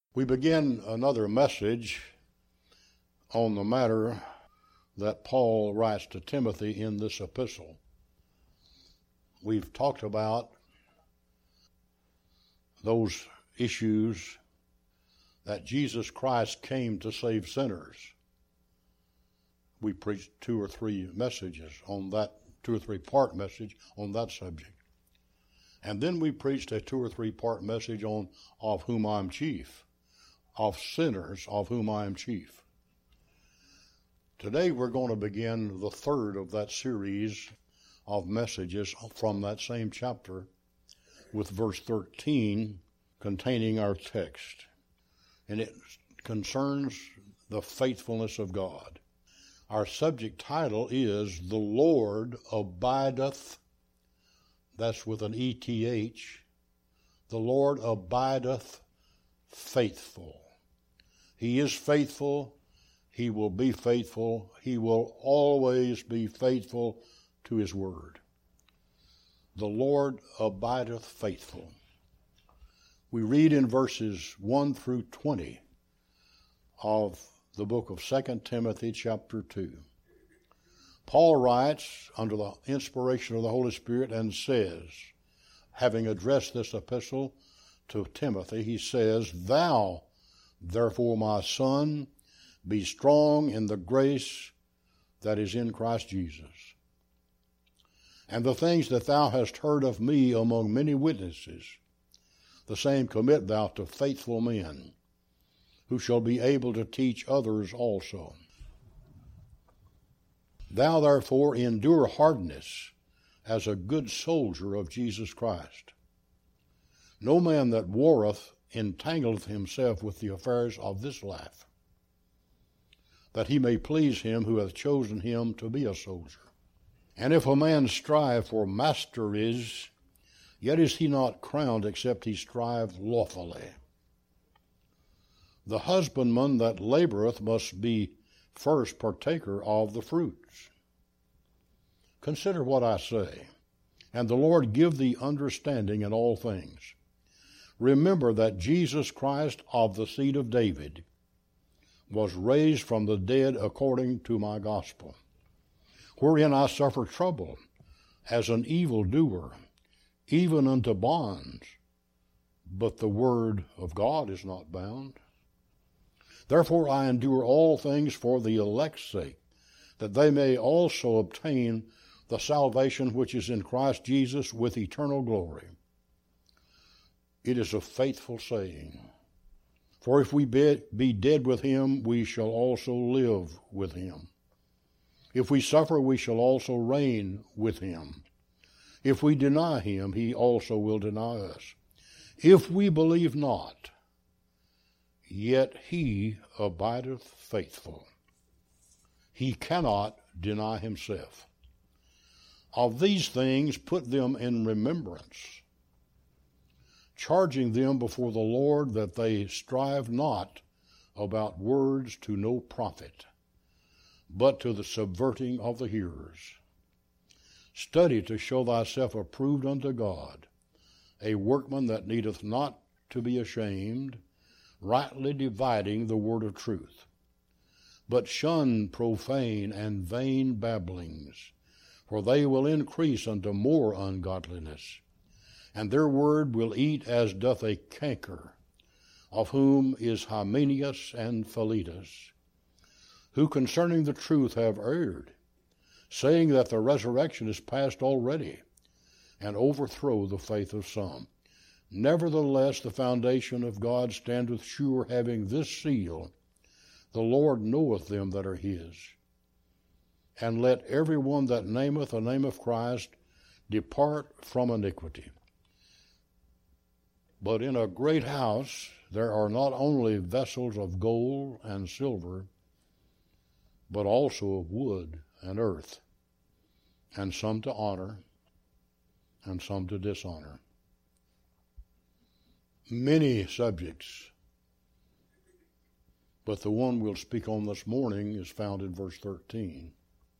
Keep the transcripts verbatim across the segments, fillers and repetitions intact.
We begin another message on the matter that Paul writes to Timothy in this epistle. We've talked about those issues that Jesus Christ came to save sinners. We preached two or three messages on that, two or three part message on that subject. And then we preached a two or three part message on of whom I am chief, of sinners of whom I am chief. Today we're going to begin the third of that series of messages from that same chapter with verse thirteen containing our text. And it concerns the faithfulness of God. Our subject title is The Lord Abideth, that's with an E T H, The Lord Abideth Faithful. He is faithful. He will be faithful. He will always be faithful to his word. The Lord abideth faithful. We read in verses one through twenty of the book of Second Timothy chapter two. Paul writes under the inspiration of the Holy Spirit and says, having addressed this epistle to Timothy, he says, Thou, therefore, my son, be strong in the grace that is in Christ Jesus. And the things that thou hast heard of me among many witnesses, the same commit thou to faithful men, who shall be able to teach others also. Thou therefore endure hardness as a good soldier of Jesus Christ. No man that warreth entangleth himself with the affairs of this life, that he may please him who hath chosen him to be a soldier. And if a man strive for masteries, yet is he not crowned except he strive lawfully. The husbandman that laboreth must be first partaker of the fruits. Consider what I say, and the Lord give thee understanding in all things. Remember that Jesus Christ of the seed of David was raised from the dead according to my gospel, wherein I suffer trouble as an evildoer, even unto bonds, but the word of God is not bound. Therefore I endure all things for the elect's sake, that they may also obtain the salvation which is in Christ Jesus with eternal glory. It is a faithful saying. For if we be, be dead with him, we shall also live with him. If we suffer, we shall also reign with him. If we deny him, he also will deny us. If we believe not, yet he abideth faithful. He cannot deny himself. Of these things put them in remembrance, charging them before the Lord that they strive not about words to no profit, but to the subverting of the hearers. Study to show thyself approved unto God, a workman that needeth not to be ashamed, rightly dividing the word of truth. But shun profane and vain babblings, for they will increase unto more ungodliness. And their word will eat as doth a canker, of whom is Hymenaeus and Philetus, who concerning the truth have erred, saying that the resurrection is past already, and overthrow the faith of some. Nevertheless, the foundation of God standeth sure, having this seal, The Lord knoweth them that are his. And let every one that nameth the name of Christ depart from iniquity. But in a great house there are not only vessels of gold and silver, but also of wood and earth, and some to honor, and some to dishonor. Many subjects, but the one we'll speak on this morning is found in verse thirteen.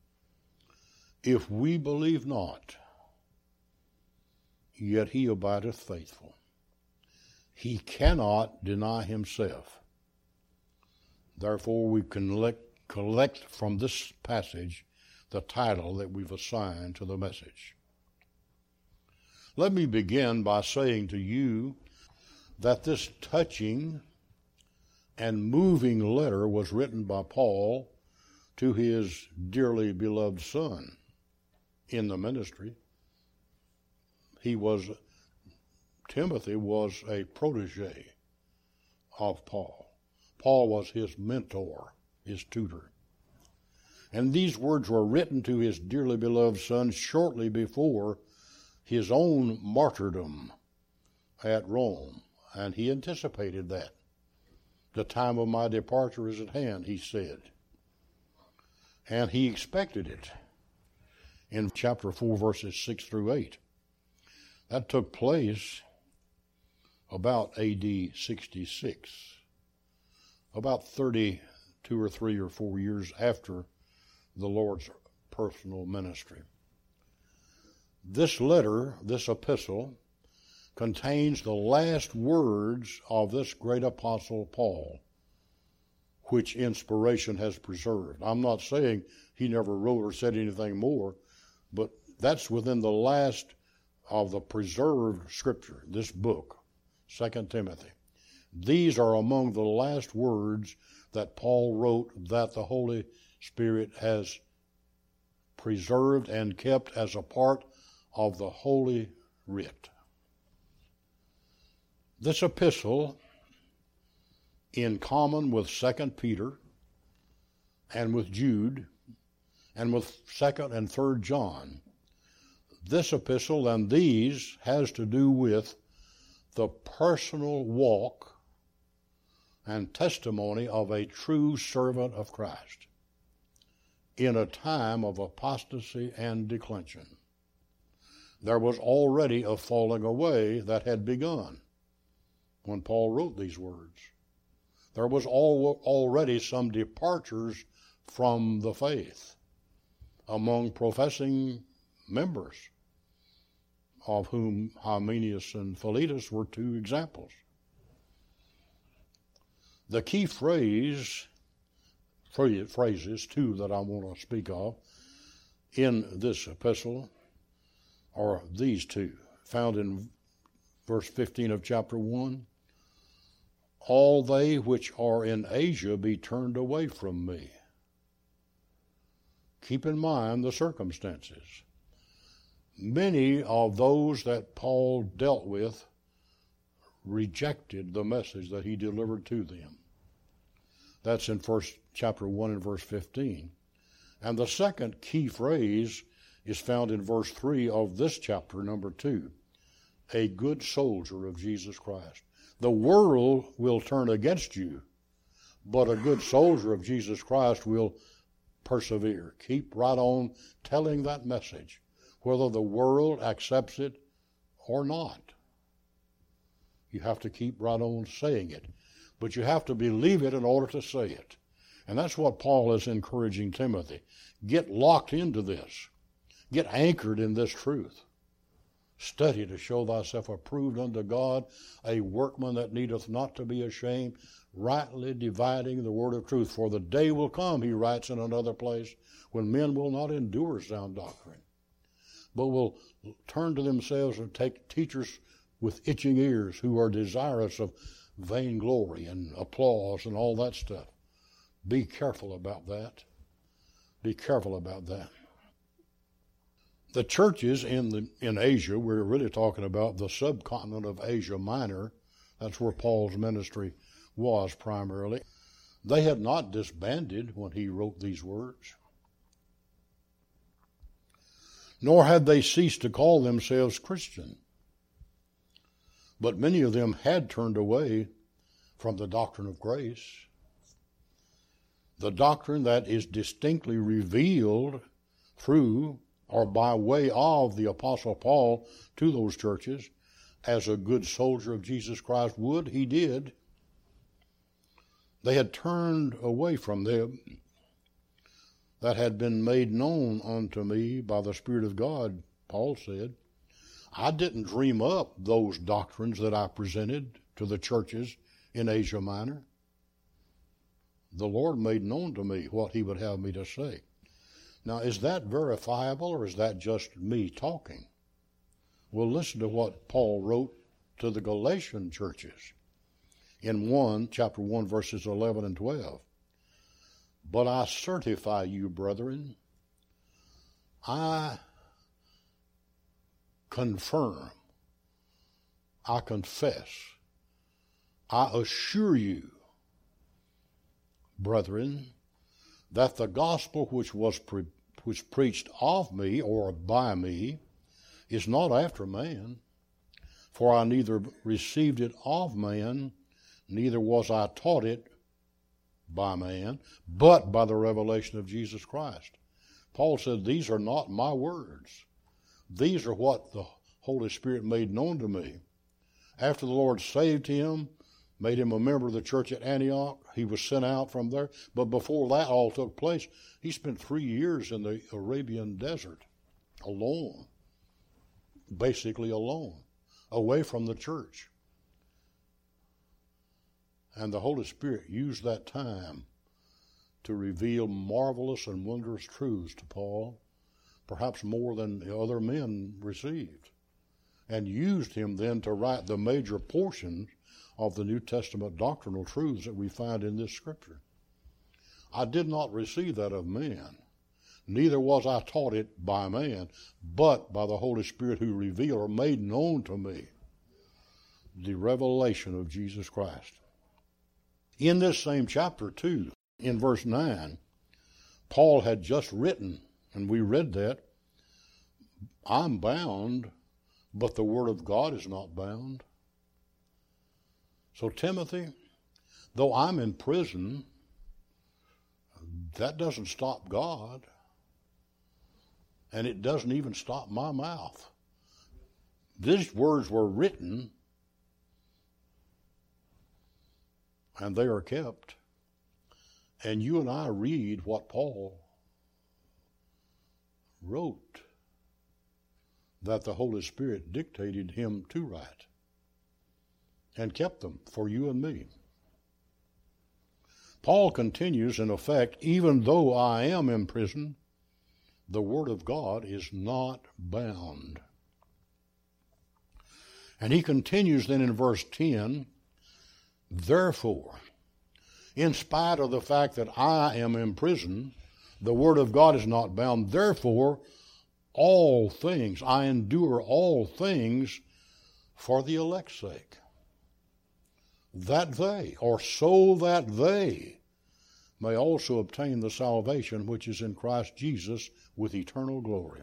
If we believe not, yet he abideth faithful. he cannot deny himself. Therefore, we collect, collect from this passage the title that we've assigned to the message. Let me begin by saying to you that this touching and moving letter was written by Paul to his dearly beloved son in the ministry. He was, Timothy was a protege of Paul. Paul was his mentor, his tutor. And these words were written to his dearly beloved son shortly before his own martyrdom at Rome. And he anticipated that. The time of my departure is at hand, he said. And he expected it in chapter four, verses six through eight. That took place about A D sixty-six, about thirty-two or three or four years after the Lord's personal ministry. This letter, this epistle, contains the last words of this great apostle Paul, which inspiration has preserved. I'm not saying he never wrote or said anything more, but that's within the last of the preserved scripture, this book, Second Timothy. These are among the last words that Paul wrote that the Holy Spirit has preserved and kept as a part of the Holy Writ. This epistle, in common with Second Peter and with Jude and with Second and Third John, this epistle and these has to do with the personal walk and testimony of a true servant of Christ in a time of apostasy and declension. There was already a falling away that had begun when Paul wrote these words. There was al- already some departures from the faith among professing members, of whom Hymenaeus and Philetus were two examples. The key phrase, phrases, two that I want to speak of in this epistle are these two, found in verse fifteen of chapter one. All they which are in Asia be turned away from me. Keep in mind the circumstances. Many of those that Paul dealt with rejected the message that he delivered to them. That's in first chapter one and verse fifteen. And the second key phrase is found in verse three of this chapter, number two. A good soldier of Jesus Christ. The world will turn against you, but a good soldier of Jesus Christ will persevere. Keep right on telling that message, whether the world accepts it or not. You have to keep right on saying it, but you have to believe it in order to say it. And that's what Paul is encouraging Timothy. Get locked into this. Get anchored in this truth. Study to show thyself approved unto God, a workman that needeth not to be ashamed, rightly dividing the word of truth. For the day will come, he writes in another place, when men will not endure sound doctrine, but will turn to themselves and take teachers with itching ears who are desirous of vainglory and applause and all that stuff. Be careful about that. Be careful about that. The churches in the in Asia, we're really talking about the subcontinent of Asia Minor. That's where Paul's ministry was primarily. They had not disbanded when he wrote these words. Nor had they ceased to call themselves Christian. But many of them had turned away from the doctrine of grace, the doctrine that is distinctly revealed through or by way of the Apostle Paul to those churches, as a good soldier of Jesus Christ would, he did. They had turned away from them that had been made known unto me by the Spirit of God, Paul said. I didn't dream up those doctrines that I presented to the churches in Asia Minor. The Lord made known to me what he would have me to say. Now, is that verifiable, or is that just me talking? Well, listen to what Paul wrote to the Galatian churches in one, chapter one, verses eleven and twelve. But I certify you, brethren, I confirm, I confess, I assure you, brethren, that the gospel which was pre- which preached of me or by me is not after man, for I neither received it of man, neither was I taught it by man, but by the revelation of Jesus Christ. Paul said, these are not my words. These are what the Holy Spirit made known to me. After the Lord saved him, made him a member of the church at Antioch, he was sent out from there. But before that all took place, he spent three years in the Arabian desert, alone, basically alone, away from the church. And the Holy Spirit used that time to reveal marvelous and wondrous truths to Paul, perhaps more than the other men received, and used him then to write the major portions of the New Testament doctrinal truths that we find in this scripture. I did not receive that of man, neither was I taught it by man, but by the Holy Spirit who revealed or made known to me the revelation of Jesus Christ. In this same chapter, too, in verse nine, Paul had just written, and we read that, I'm bound, but the word of God is not bound. So, Timothy, though I'm in prison, that doesn't stop God, and it doesn't even stop my mouth. These words were written, and they are kept. And you and I read what Paul wrote, that the Holy Spirit dictated him to write, and kept them for you and me. Paul continues, in effect, even though I am in prison, the Word of God is not bound. And he continues then in verse ten, therefore, in spite of the fact that I am in prison, the Word of God is not bound. Therefore, all things, I endure all things for the elect's sake, that they, or so that they, may also obtain the salvation which is in Christ Jesus with eternal glory.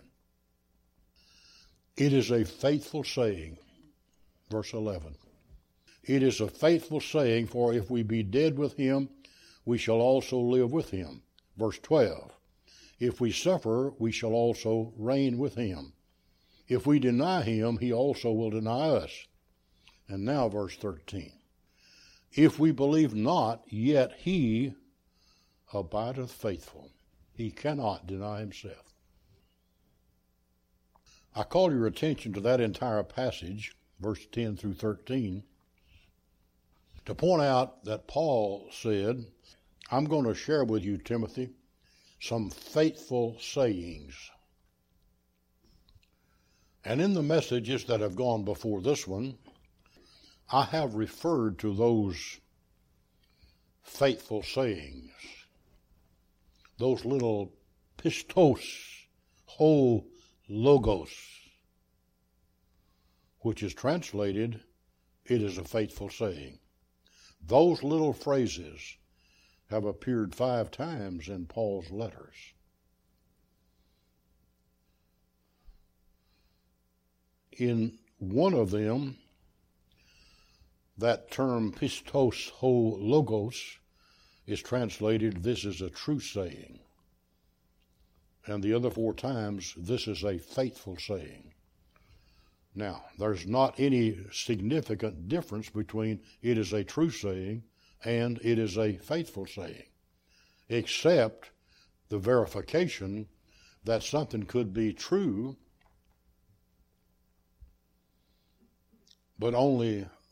It is a faithful saying, verse eleven. It is a faithful saying, for if we be dead with him, we shall also live with him. Verse twelve. If we suffer, we shall also reign with him. If we deny him, he also will deny us. And now verse thirteen. If we believe not, yet he abideth faithful. He cannot deny himself. I call your attention to that entire passage, verse ten through thirteen, to point out that Paul said, I'm going to share with you, Timothy, some faithful sayings. And in the messages that have gone before this one, I have referred to those faithful sayings, those little pistos, ho logos, which is translated, it is a faithful saying. Those little phrases have appeared five times in Paul's letters. In one of them, that term pistos ho logos is translated, this is a true saying. And the other four times, this is a faithful saying. Now, there's not any significant difference between it is a true saying and it is a faithful saying, except the verification that something could be true, but only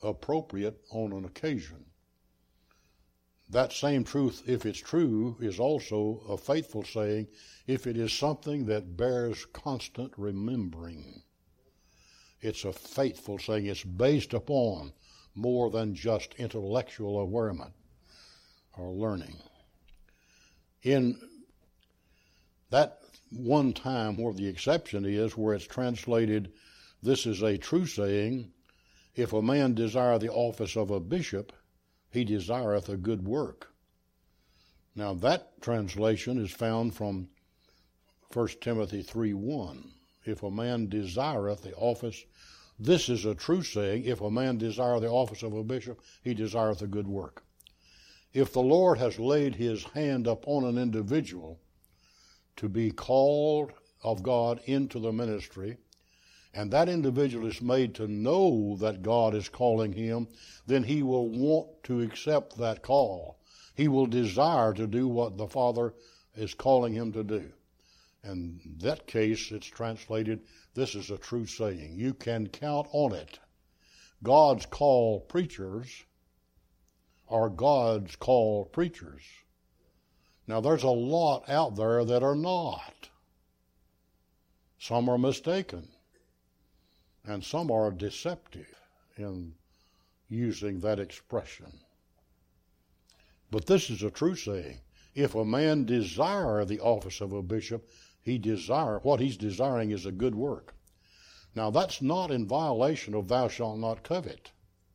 appropriate on an occasion. That same truth, if it's true, is also a faithful saying if it is something that bears constant remembering. It's a faithful saying. It's based upon more than just intellectual awareness or learning. In that one time where the exception is, where it's translated, this is a true saying, if a man desire the office of a bishop, he desireth a good work. Now that translation is found from First Timothy three one. If a man desireth the office, this is a true saying, if a man desire the office of a bishop, he desireth a good work. If the Lord has laid his hand upon an individual to be called of God into the ministry, and that individual is made to know that God is calling him, then he will want to accept that call. He will desire to do what the Father is calling him to do. And in that case, it's translated, this is a true saying. You can count on it. God's called preachers are God's called preachers. Now, there's a lot out there that are not. Some are mistaken, and some are deceptive in using that expression. But this is a true saying. If a man desire the office of a bishop, he desire, what he's desiring is a good work. Now, that's not in violation of thou shalt not covet.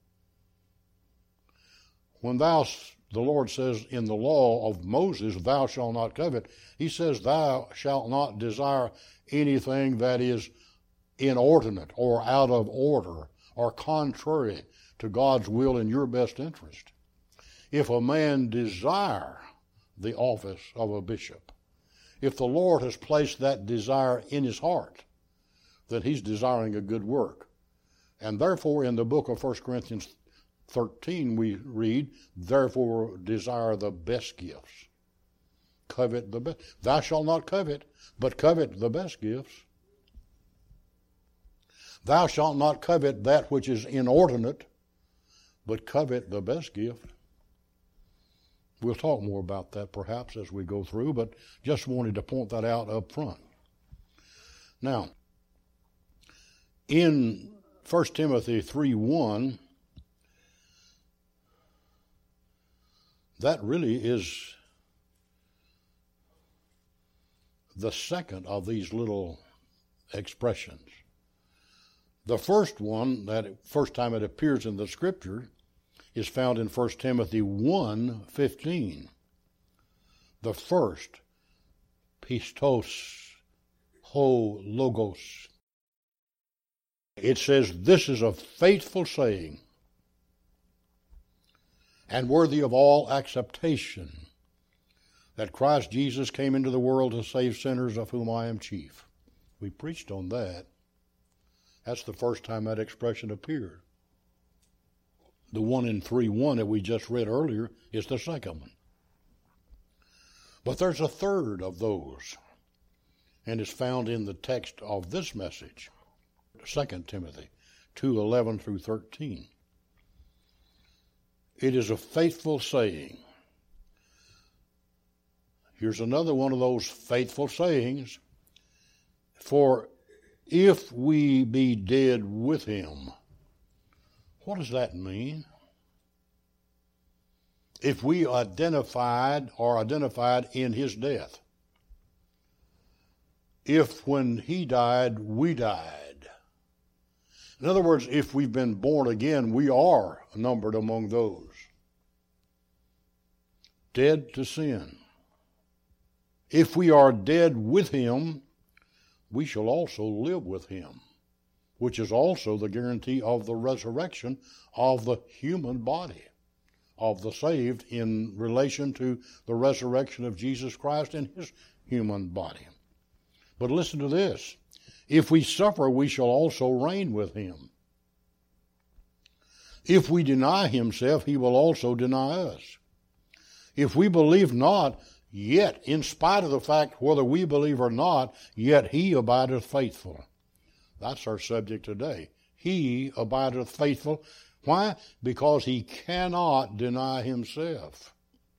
When thou, the Lord says in the law of Moses, thou shalt not covet, he says thou shalt not desire anything that is inordinate or out of order or contrary to God's will in your best interest. If a man desire the office of a bishop, if the Lord has placed that desire in his heart, then he's desiring a good work. And therefore, in the book of First Corinthians thirteen, we read, therefore desire the best gifts. Covet the best. Thou shalt not covet, but covet the best gifts. Thou shalt not covet that which is inordinate, but covet the best gift. We'll talk more about that perhaps as we go through, but just wanted to point that out up front. Now, in First Timothy three one, that really is the second of these little expressions. The first one, that first time it appears in the Scripture, is found in First Timothy one fifteen. The first, pistos, ho logos. It says, this is a faithful saying and worthy of all acceptation, that Christ Jesus came into the world to save sinners, of whom I am chief. We preached on that. That's the first time that expression appeared. The one in three one that we just read earlier is the second one. But there's a third of those, and it's found in the text of this message, Second Timothy two eleven through thirteen. It is a faithful saying. Here's another one of those faithful sayings. For if we be dead with him. What does that mean? If we identified or identified in his death. If when he died, we died. In other words, if we've been born again, we are numbered among those. Dead to sin. If we are dead with him, we shall also live with him, which is also the guarantee of the resurrection of the human body, of the saved in relation to the resurrection of Jesus Christ in his human body. But listen to this. If we suffer, we shall also reign with him. If we deny himself, he will also deny us. If we believe not, yet, in spite of the fact whether we believe or not, yet he abideth faithful. That's our subject today. He abideth faithful, Why? Because he cannot deny himself.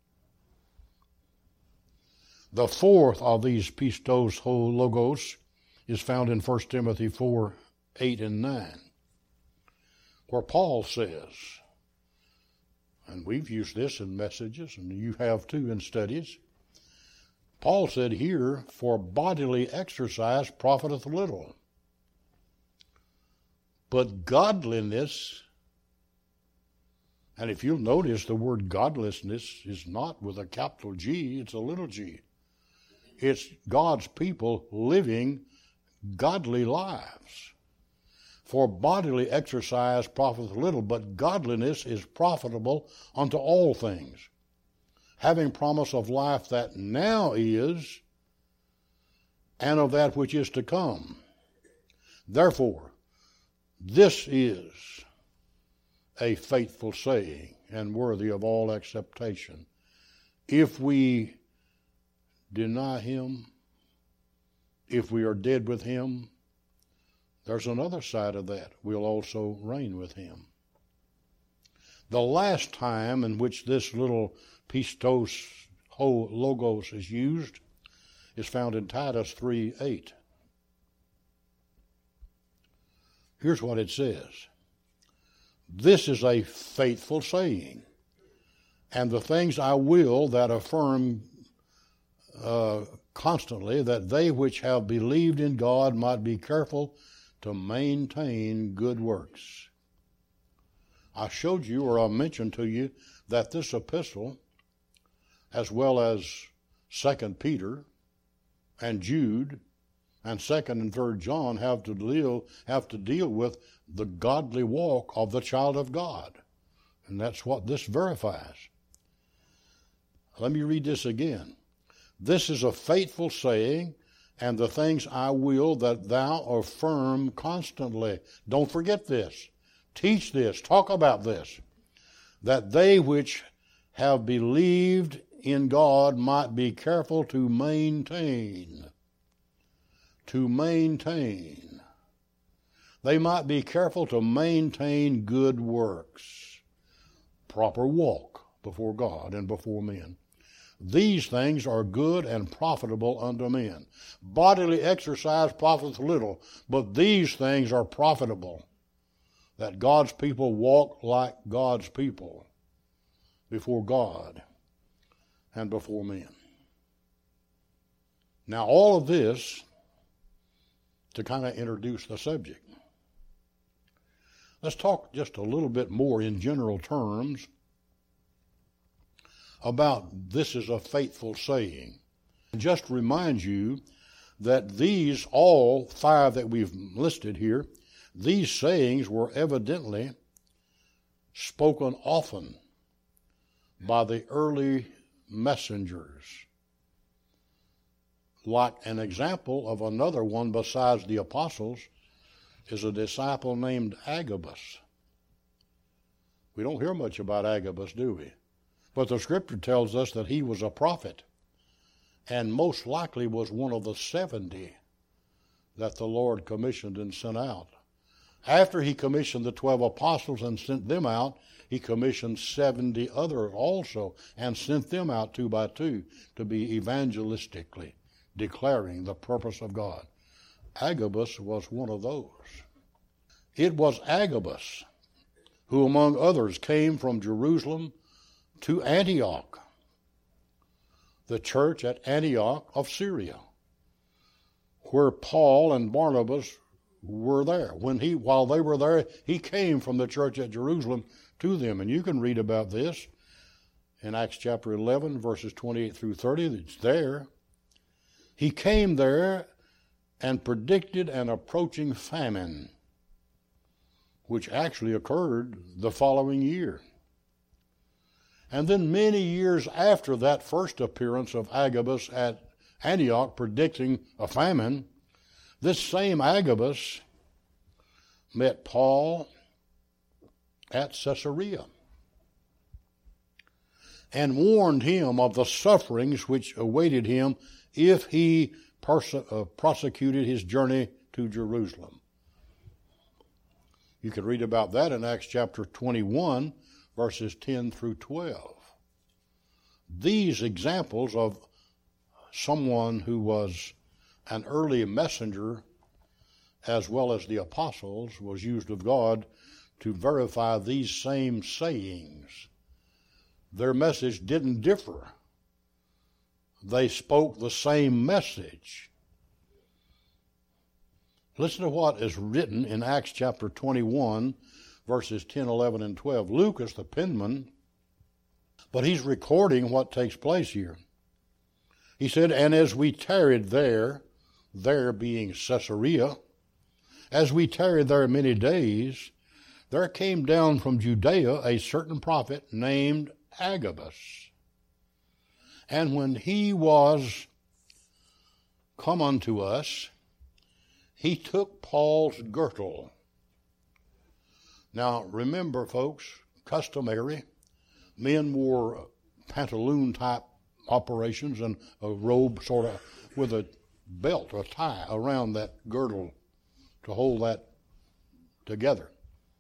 The fourth of these pistos ho logos is found in First Timothy four, eight and nine, where Paul says, and we've used this in messages, and you have too in studies, Paul said here, for bodily exercise profiteth little, but godliness, and if you'll notice, the word godlessness is not with a capital G, it's a little g. It's God's people living godly lives. For bodily exercise profiteth little, but godliness is profitable unto all things, having promise of life that now is, and of that which is to come. Therefore, this is a faithful saying, and worthy of all acceptation. If we deny him, if we are dead with him, there's another side of that. We'll also reign with him. The last time in which this little pistos ho logos is used is found in Titus three, eight. Here's what it says. This is a faithful saying, and the things I will that affirm uh, constantly, that they which have believed in God might be careful to maintain good works. I showed you, or I mentioned to you, that this epistle, as well as Second Peter and Jude and Second and Third John, have to deal have to deal with the godly walk of the child of God, and that's what this verifies. Let me read this again. This is a faithful saying, and the things I will that thou affirm constantly. Don't forget this. Teach this. Talk about this. That they which have believed in God might be careful to maintain. To maintain. They might be careful to maintain good works. Proper walk before God and before men. These things are good and profitable unto men. Bodily exercise profiteth little, but these things are profitable, that God's people walk like God's people before God and before men. Now, all of this to kind of introduce the subject. Let's talk just a little bit more in general terms about this is a faithful saying. Just remind you that these, all five that we've listed here, these sayings were evidently spoken often by the early messengers. Like an example of another one besides the apostles is a disciple named Agabus. We don't hear much about Agabus, do we? But the scripture tells us that he was a prophet, and most likely was one of the seventy that the Lord commissioned and sent out. After he commissioned the twelve apostles and sent them out, he commissioned seventy others also and sent them out two by two to be evangelistically declaring the purpose of God. Agabus was one of those. It was Agabus who, among others, came from Jerusalem to Antioch, the church at Antioch of Syria, where Paul and Barnabas were there. When he, while they were there, he came from the church at Jerusalem to them. And you can read about this in Acts chapter eleven, verses twenty-eight through thirty. It's there. He came there and predicted an approaching famine, which actually occurred the following year. And then many years after that first appearance of Agabus at Antioch predicting a famine, this same Agabus met Paul at Caesarea and warned him of the sufferings which awaited him if he perse- uh, prosecuted his journey to Jerusalem. You can read about that in Acts chapter twenty-one, verses ten through twelve. These examples of someone who was an early messenger as well as the apostles was used of God to verify these same sayings. Their message didn't differ. They spoke the same message. Listen to what is written in Acts chapter twenty-one, verses ten, eleven, and twelve. Luke is the penman, but he's recording what takes place here. He said, "And as we tarried there," there being Caesarea, "as we tarried there many days, there came down from Judea a certain prophet named Agabus. And when he was come unto us, he took Paul's girdle." Now, remember, folks, customary, men wore pantaloon-type operations and a robe sort of with a belt or tie around that girdle to hold that together.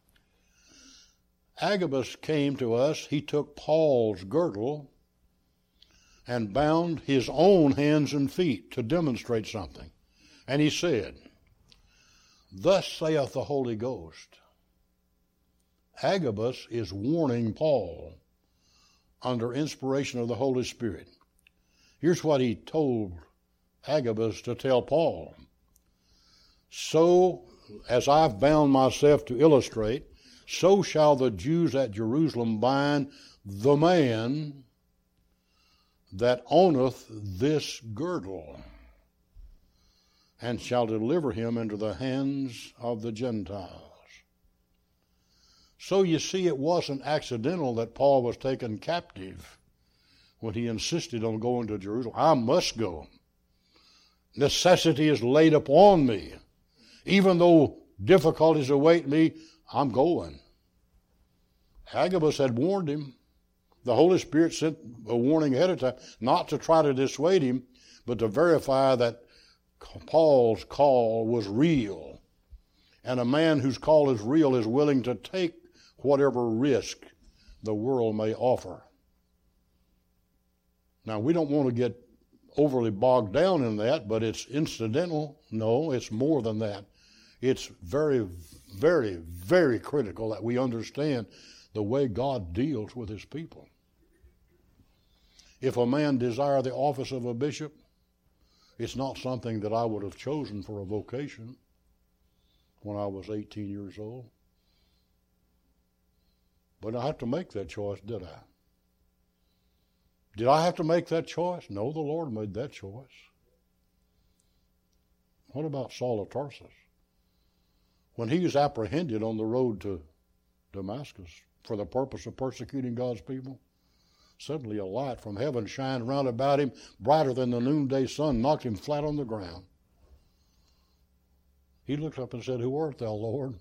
Agabus came to us. He took Paul's girdle and bound his own hands and feet to demonstrate something. And he said, "Thus saith the Holy Ghost." Agabus is warning Paul under inspiration of the Holy Spirit. Here's what he told Agabus to tell Paul. "So, as I've bound myself to illustrate, so shall the Jews at Jerusalem bind the man that owneth this girdle, and shall deliver him into the hands of the Gentiles." So you see, it wasn't accidental that Paul was taken captive when he insisted on going to Jerusalem. I must go. Necessity is laid upon me. Even though difficulties await me, I'm going. Agabus had warned him. The Holy Spirit sent a warning ahead of time, not to try to dissuade him, but to verify that Paul's call was real. And a man whose call is real is willing to take whatever risk the world may offer. Now, we don't want to get overly bogged down in that, but it's incidental. No, it's more than that. It's very, very, very critical that we understand the way God deals with his people. If a man desire the office of a bishop, it's not something that I would have chosen for a vocation when I was eighteen years old. But I had to make that choice, did I? Did I have to make that choice? No, the Lord made that choice. What about Saul of Tarsus? When he was apprehended on the road to Damascus for the purpose of persecuting God's people, suddenly a light from heaven shined round about him, brighter than the noonday sun, knocked him flat on the ground. He looked up and said, "Who art thou, Lord?"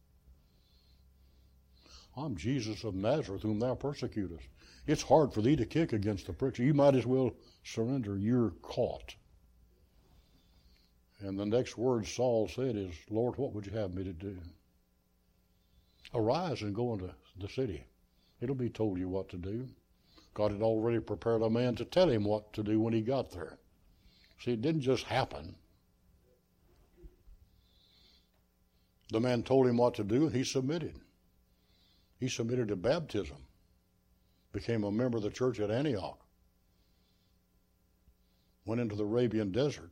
"I'm Jesus of Nazareth, whom thou persecutest." It's hard for thee to kick against the pricks. You might as well surrender. You're caught. And the next word Saul said is, "Lord, what would you have me to do?" Arise and go into the city. It'll be told you what to do. God had already prepared a man to tell him what to do when he got there. See, it didn't just happen. The man told him what to do, and he submitted. He submitted to baptism, became a member of the church at Antioch, went into the Arabian desert,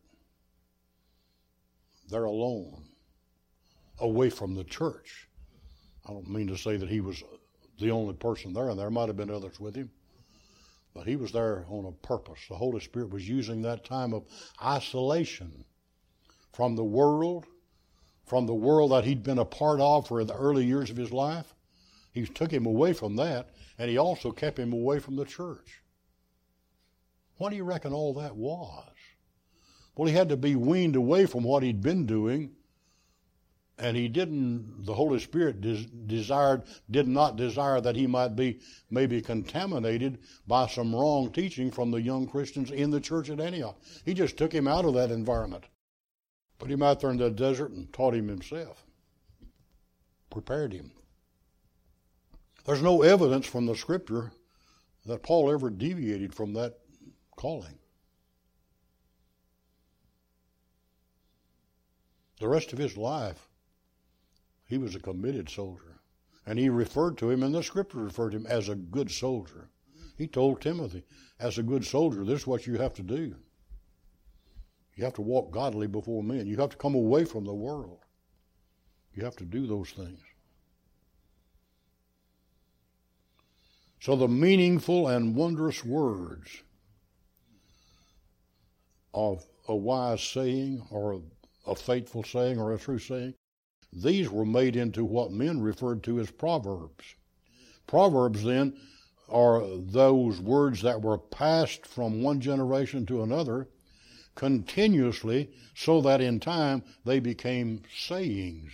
there alone, away from the church. I don't mean to say that he was the only person there, and there might have been others with him, but he was there on a purpose. The Holy Spirit was using that time of isolation from the world, from the world that he'd been a part of for the early years of his life. He took him away from that, and he also kept him away from the church. What do you reckon all that was? Well, he had to be weaned away from what he'd been doing, and he didn't, the Holy Spirit des- desired, did not desire that he might be maybe contaminated by some wrong teaching from the young Christians in the church at Antioch. He just took him out of that environment, put him out there in the desert and taught him himself. prepared him. There's no evidence from the Scripture that Paul ever deviated from that calling. The rest of his life, he was a committed soldier. And he referred to him, and the Scripture referred to him as a good soldier. He told Timothy, as a good soldier, this is what you have to do. You have to walk godly before men. You have to come away from the world. You have to do those things. So the meaningful and wondrous words of a wise saying or a faithful saying or a true saying, these were made into what men referred to as proverbs. Proverbs, then, are those words that were passed from one generation to another continuously so that in time they became sayings,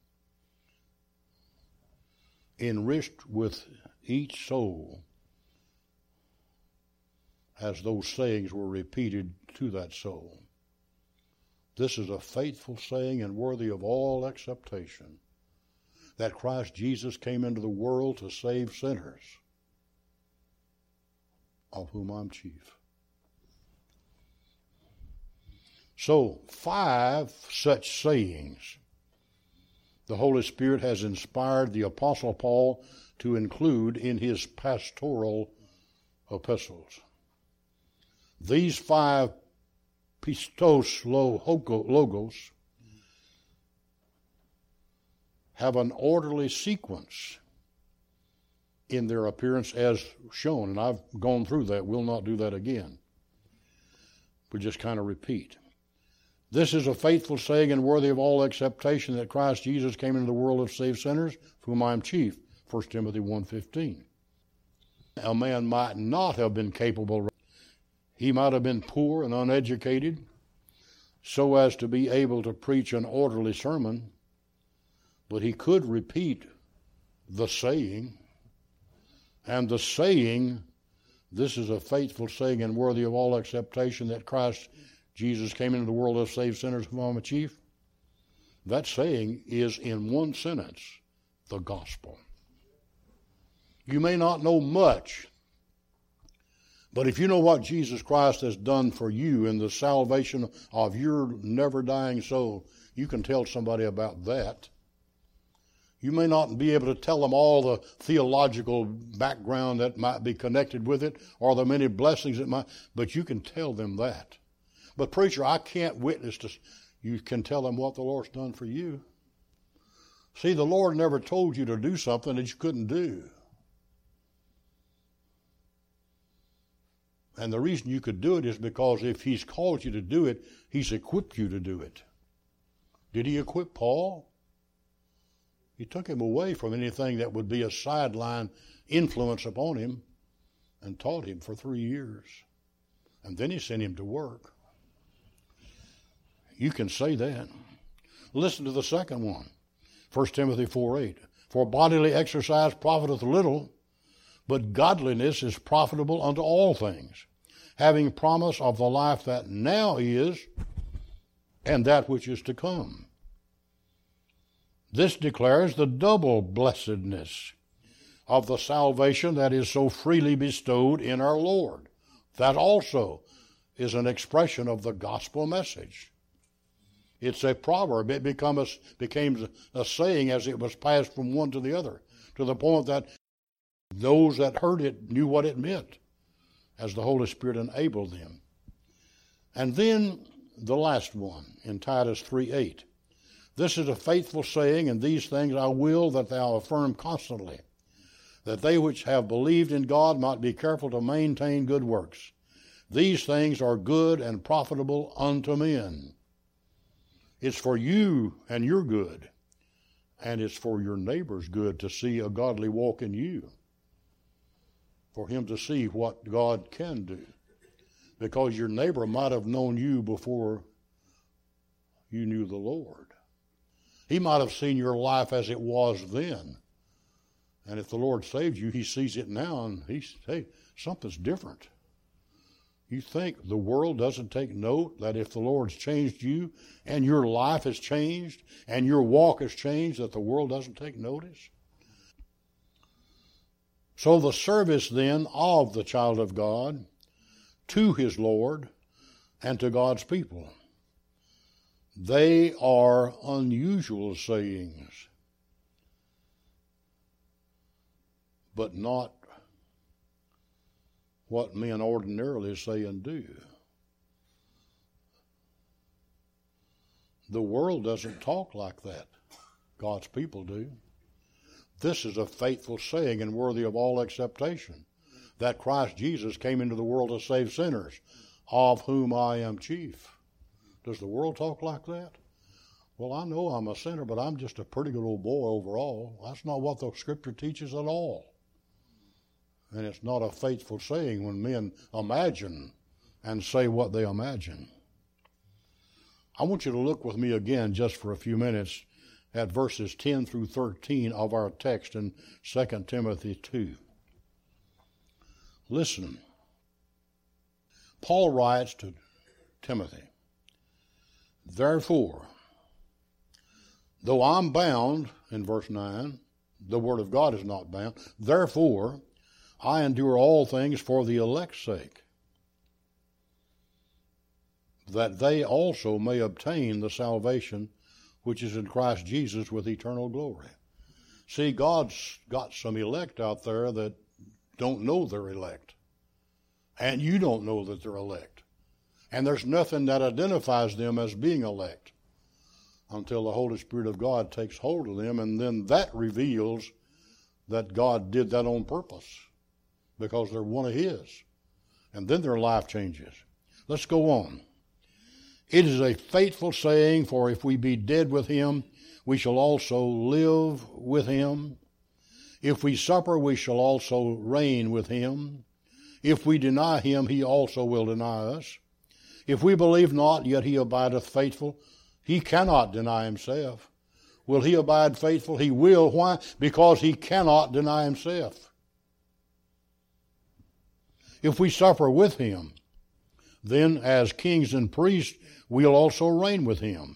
enriched with each soul as those sayings were repeated to that soul. This is a faithful saying and worthy of all acceptation, that Christ Jesus came into the world to save sinners, of whom I'm chief. So, five such sayings the Holy Spirit has inspired the Apostle Paul to include in his pastoral epistles. These five pistos logos have an orderly sequence in their appearance as shown, and I've gone through that. We'll not do that again. We just kind of repeat. This is a faithful saying and worthy of all acceptation, that Christ Jesus came into the world to save sinners, of whom I am chief. First Timothy one fifteen. A man might not have been capable. He might have been poor and uneducated so as to be able to preach an orderly sermon, but he could repeat the saying. And the saying, this is a faithful saying and worthy of all acceptation, that Christ Jesus came into the world to save sinners, whom I am a chief. That saying is, in one sentence, the gospel. You may not know much, but if you know what Jesus Christ has done for you in the salvation of your never-dying soul, you can tell somebody about that. You may not be able to tell them all the theological background that might be connected with it or the many blessings that might, but you can tell them that. But preacher, I can't witness to, you can tell them what the Lord's done for you. See, the Lord never told you to do something that you couldn't do. And the reason you could do it is because if he's called you to do it, he's equipped you to do it. Did he equip Paul? He took him away from anything that would be a sideline influence upon him and taught him for three years. And then he sent him to work. You can say that. Listen to the second one. First Timothy four eight. For bodily exercise profiteth little, but godliness is profitable unto all things, having promise of the life that now is and that which is to come. This declares the double blessedness of the salvation that is so freely bestowed in our Lord. That also is an expression of the gospel message. It's a proverb. It become a, became a saying as it was passed from one to the other, to the point that those that heard it knew what it meant as the Holy Spirit enabled them. And then the last one in Titus three eight. This is a faithful saying, and these things I will that thou affirm constantly, that they which have believed in God might be careful to maintain good works. These things are good and profitable unto men. It's for you and your good, and it's for your neighbor's good to see a godly walk in you, for him to see what God can do, because your neighbor might have known you before you knew the Lord. He might have seen your life as it was then, and if the Lord saved you, he sees it now, and he's, hey, something's different. You think the world doesn't take note that if the Lord's changed you and your life has changed and your walk has changed, that the world doesn't take notice? So the service then of the child of God to his Lord and to God's people, they are unusual sayings, but not what men ordinarily say and do. The world doesn't talk like that. God's people do. This is a faithful saying and worthy of all acceptation, that Christ Jesus came into the world to save sinners, of whom I am chief. Does the world talk like that? Well, I know I'm a sinner, but I'm just a pretty good old boy overall. That's not what the Scripture teaches at all. And it's not a faithful saying when men imagine and say what they imagine. I want you to look with me again just for a few minutes at verses ten through thirteen of our text in Second Timothy two. Listen. Paul writes to Timothy, "Therefore, though I'm bound," in verse nine, the word of God is not bound, "therefore I endure all things for the elect's sake, that they also may obtain the salvation which is in Christ Jesus with eternal glory." See, God's got some elect out there that don't know they're elect. And you don't know that they're elect. And there's nothing that identifies them as being elect until the Holy Spirit of God takes hold of them, and then that reveals that God did that on purpose, because they're one of his. And then their life changes. Let's go on. "It is a faithful saying, for if we be dead with him, we shall also live with him. If we suffer, we shall also reign with him. If we deny him, he also will deny us. If we believe not, yet he abideth faithful. He cannot deny himself. Will he abide faithful? He will. Why? Because he cannot deny himself. If we suffer with him, then as kings and priests, we'll also reign with him.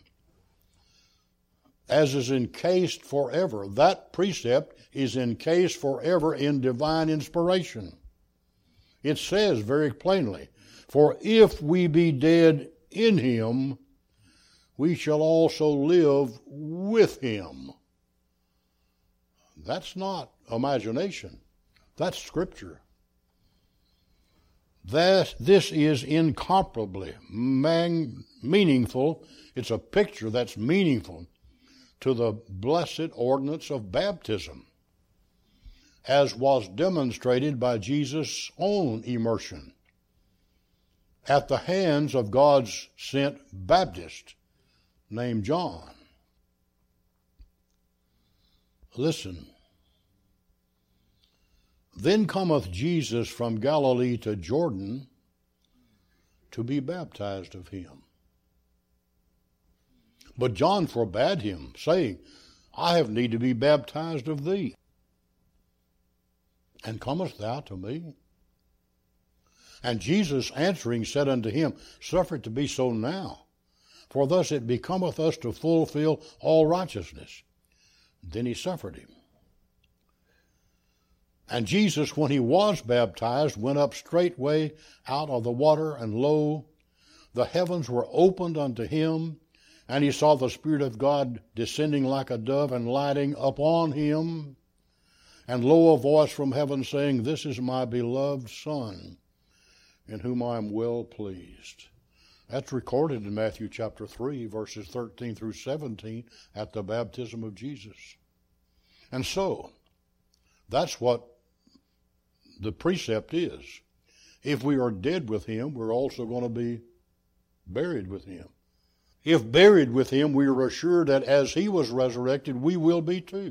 As is encased forever." That precept is encased forever in divine inspiration. It says very plainly, "For if we be dead in him, we shall also live with him." That's not imagination. That's Scripture. That, this is incomparably man, meaningful. It's a picture that's meaningful to the blessed ordinance of baptism, as was demonstrated by Jesus' own immersion at the hands of God's sent Baptist named John. Listen. "Then cometh Jesus from Galilee to Jordan to be baptized of him. But John forbade him, saying, I have need to be baptized of thee. And comest thou to me? And Jesus answering said unto him, Suffer it to be so now, for thus it becometh us to fulfill all righteousness. Then he suffered him. And Jesus, when he was baptized, went up straightway out of the water, and lo, the heavens were opened unto him, and he saw the Spirit of God descending like a dove and lighting upon him. And lo, a voice from heaven saying, This is my beloved Son, in whom I am well pleased. That's recorded in Matthew chapter three, verses thirteen through seventeen, at the baptism of Jesus. And so, that's what the precept is. If we are dead with him, we're also going to be buried with him. If buried with him, we are assured that as he was resurrected, we will be too.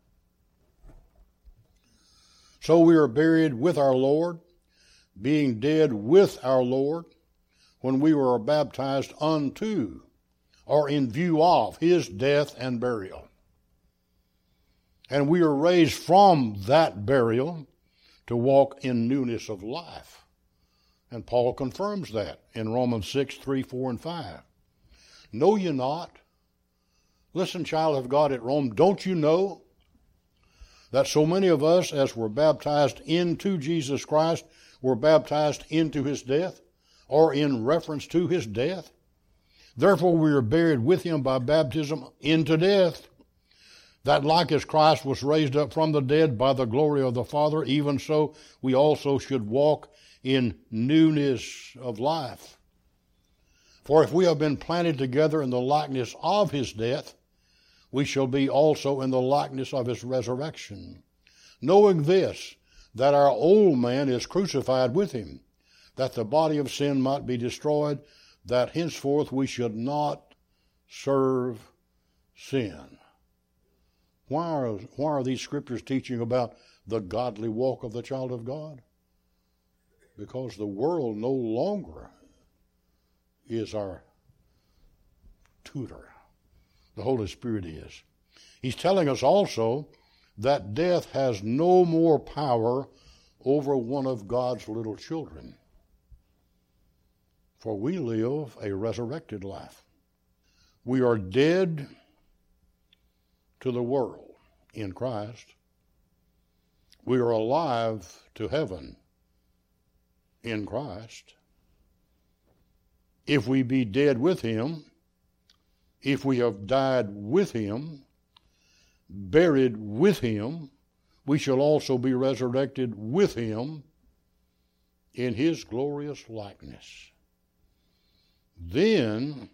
So we are buried with our Lord, being dead with our Lord, when we were baptized unto, or in view of, his death and burial. And we are raised from that burial to walk in newness of life. And Paul confirms that in Romans six, three, four, and five. Know ye not? Listen, child of God at Rome, don't you know that so many of us, as were baptized into Jesus Christ, were baptized into his death, or in reference to his death? Therefore we are buried with him by baptism into death, that like as Christ was raised up from the dead by the glory of the Father, even so we also should walk in newness of life. For if we have been planted together in the likeness of his death, we shall be also in the likeness of his resurrection. Knowing this, that our old man is crucified with him, that the body of sin might be destroyed, that henceforth we should not serve sin. Why are, why are these scriptures teaching about the godly walk of the child of God? Because the world no longer is our tutor. The Holy Spirit is. He's telling us also that death has no more power over one of God's little children. For we live a resurrected life. We are dead to the world in Christ. We are alive to heaven in Christ. If we be dead with him, if we have died with him, buried with him, we shall also be resurrected with him in his glorious likeness. Then,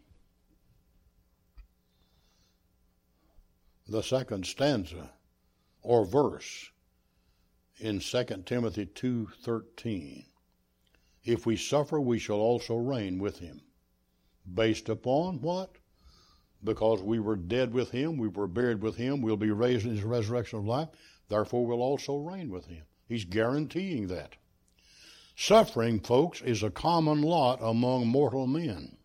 the second stanza or verse in Second Timothy two thirteen. If we suffer, we shall also reign with him. Based upon what? Because we were dead with him, we were buried with him, we'll be raised in his resurrection of life, therefore we'll also reign with him. He's guaranteeing that. Suffering, folks, is a common lot among mortal men,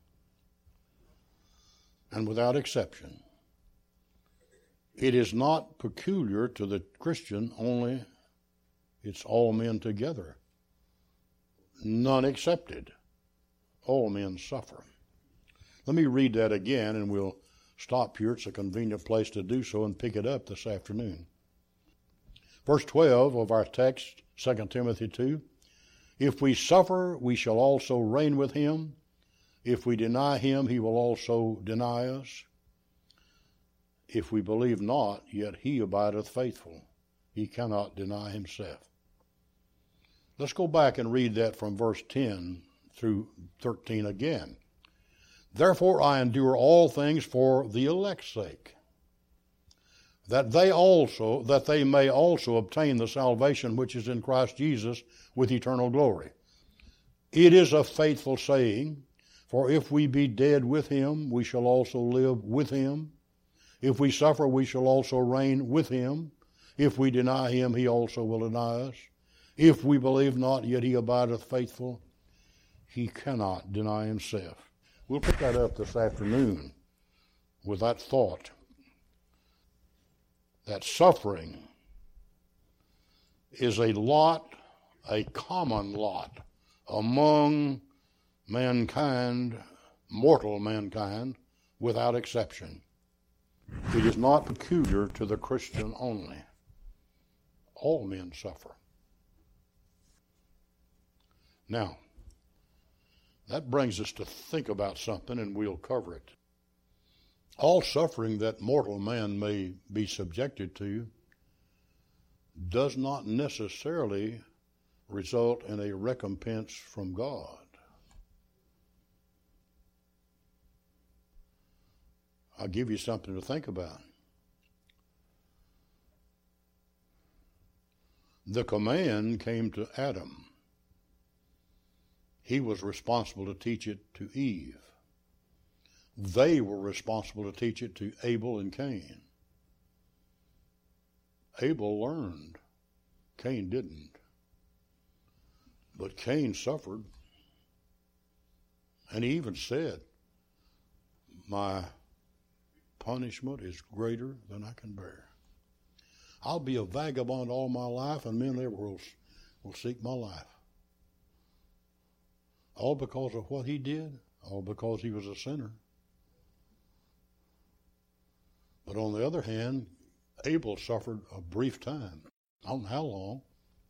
and without exception. It is not peculiar to the Christian only, it's all men together. None excepted. All men suffer. Let me read that again, and we'll stop here. It's a convenient place to do so and pick it up this afternoon. Verse twelve of our text, Second Timothy two. If we suffer, we shall also reign with him. If we deny him, he will also deny us. If we believe not, yet he abideth faithful. He cannot deny himself. Let's go back and read that from verse ten through thirteen again. Therefore I endure all things for the elect's sake, that they also, that they may also obtain the salvation which is in Christ Jesus with eternal glory. It is a faithful saying, for if we be dead with him, we shall also live with him. If we suffer, we shall also reign with him. If we deny him, he also will deny us. If we believe not, yet he abideth faithful. He cannot deny himself. We'll pick that up this afternoon with that thought, that suffering is a lot, a common lot among mankind, mortal mankind, without exception. It is not peculiar to the Christian only. All men suffer. Now, that brings us to think about something, and we'll cover it. All suffering that mortal man may be subjected to does not necessarily result in a recompense from God. I'll give you something to think about. The command came to Adam. He was responsible to teach it to Eve. They were responsible to teach it to Abel and Cain. Abel learned. Cain didn't. But Cain suffered. And he even said, my punishment is greater than I can bear. I'll be a vagabond all my life, and men everywhere will, will seek my life. All because of what he did, all because he was a sinner. But on the other hand, Abel suffered a brief time. I don't know how long.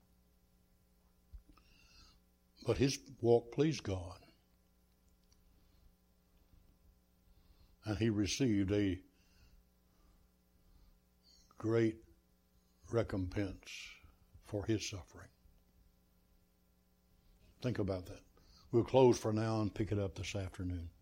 But his walk pleased God. And he received a great recompense for his suffering. Think about that. We'll close for now and pick it up this afternoon.